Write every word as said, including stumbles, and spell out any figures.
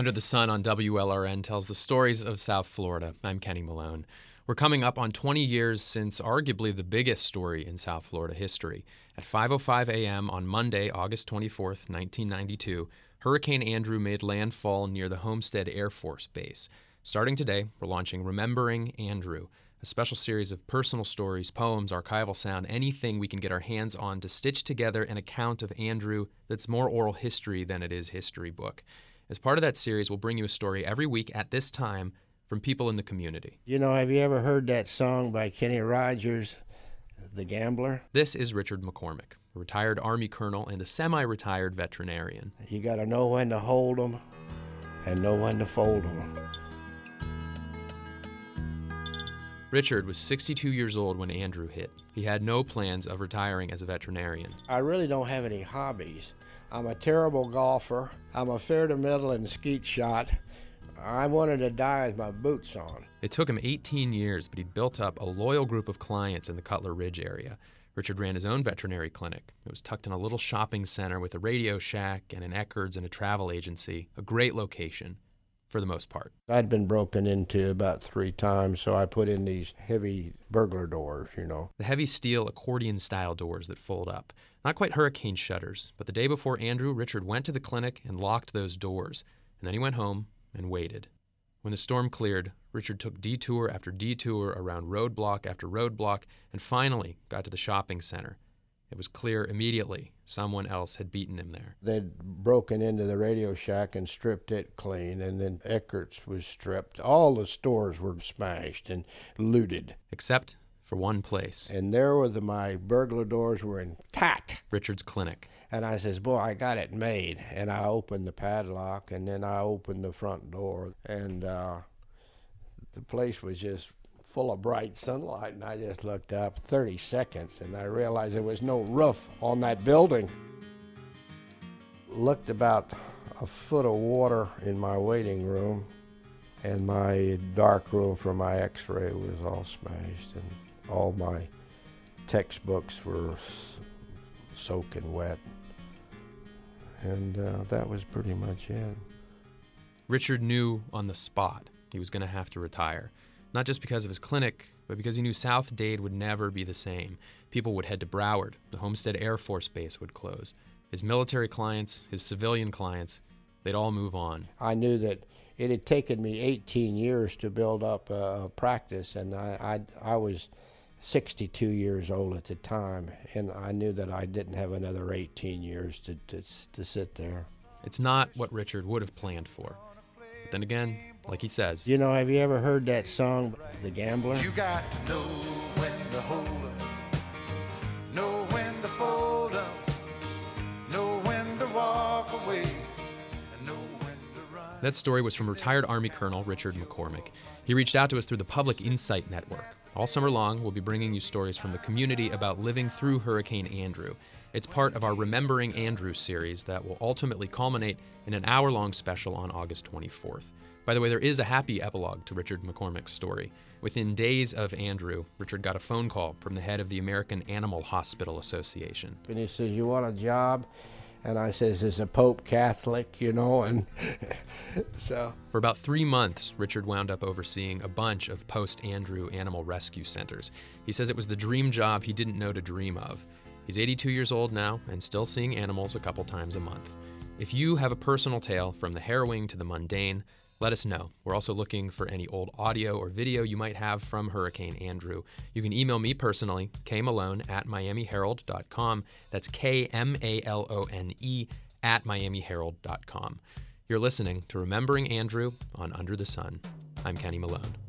Under the Sun on W L R N tells the stories of South Florida. I'm Kenny Malone. We're coming up on twenty years since arguably the biggest story in South Florida history. At five oh five a.m. on Monday, August twenty-fourth, nineteen ninety-two, Hurricane Andrew made landfall near the Homestead Air Force Base. Starting today, we're launching Remembering Andrew, a special series of personal stories, poems, archival sound, anything we can get our hands on to stitch together an account of Andrew that's more oral history than it is history book. As part of that series, we'll bring you a story every week at this time from people in the community. You know, have you ever heard that song by Kenny Rogers, The Gambler? This is Richard McCormick, a retired Army colonel and a semi-retired veterinarian. You got to know when to hold 'em and know when to fold 'em. Richard was sixty-two years old when Andrew hit. He had no plans of retiring as a veterinarian. I really don't have any hobbies. I'm a terrible golfer. I'm a fair to middle in skeet shot. I wanted to die with my boots on. It took him eighteen years, but he built up a loyal group of clients in the Cutler Ridge area. Richard ran his own veterinary clinic. It was tucked in a little shopping center with a Radio Shack and an Eckerd's and a travel agency. A great location, for the most part. I'd been broken into about three times, so I put in these heavy burglar doors, you know. The heavy steel accordion-style doors that fold up. Not quite hurricane shutters, but the day before Andrew, Richard went to the clinic and locked those doors. And then he went home and waited. When the storm cleared, Richard took detour after detour around roadblock after roadblock and finally got to the shopping center. It was clear immediately someone else had beaten him there. They'd broken into the Radio Shack and stripped it clean, and then Eckerd's was stripped. All the stores were smashed and looted. Except for one place. And there were the, my burglar doors were intact. Richard's clinic. And I says, boy, I got it made. And I opened the padlock, and then I opened the front door, and uh, the place was just full of bright sunlight, and I just looked up thirty seconds, and I realized there was no roof on that building. Looked about a foot of water in my waiting room, and my dark room for my x-ray was all smashed, and all my textbooks were s- soaking wet. And uh, that was pretty much it. Richard knew on the spot he was going to have to retire. Not just because of his clinic, but because he knew South Dade would never be the same. People would head to Broward. The Homestead Air Force Base would close. His military clients, his civilian clients, they'd all move on. I knew that it had taken me eighteen years to build up a practice, and I, I, I was sixty-two years old at the time, and I knew that I didn't have another eighteen years to, to, to sit there. It's not what Richard would have planned for. But then again, like he says, you know, have you ever heard that song, The Gambler? You got to know when to hold up, know when to fold up, know when to walk away, and know when to run. That story was from retired Army Colonel Richard McCormick. He reached out to us through the Public Insight Network. All summer long, we'll be bringing you stories from the community about living through Hurricane Andrew. It's part of our Remembering Andrew series that will ultimately culminate in an hour-long special on August twenty-fourth. By the way, there is a happy epilogue to Richard McCormick's story. Within days of Andrew, Richard got a phone call from the head of the American Animal Hospital Association. And he says, you want a job? And I says, is the Pope Catholic, you know? And so for about three months, Richard wound up overseeing a bunch of post-Andrew animal rescue centers. He says it was the dream job he didn't know to dream of. He's eighty-two years old now and still seeing animals a couple times a month. If you have a personal tale from the harrowing to the mundane, let us know. We're also looking for any old audio or video you might have from Hurricane Andrew. You can email me personally, kmalone at miami herald dot com. That's K M A L O N E at miami herald dot com. You're listening to Remembering Andrew on Under the Sun. I'm Kenny Malone.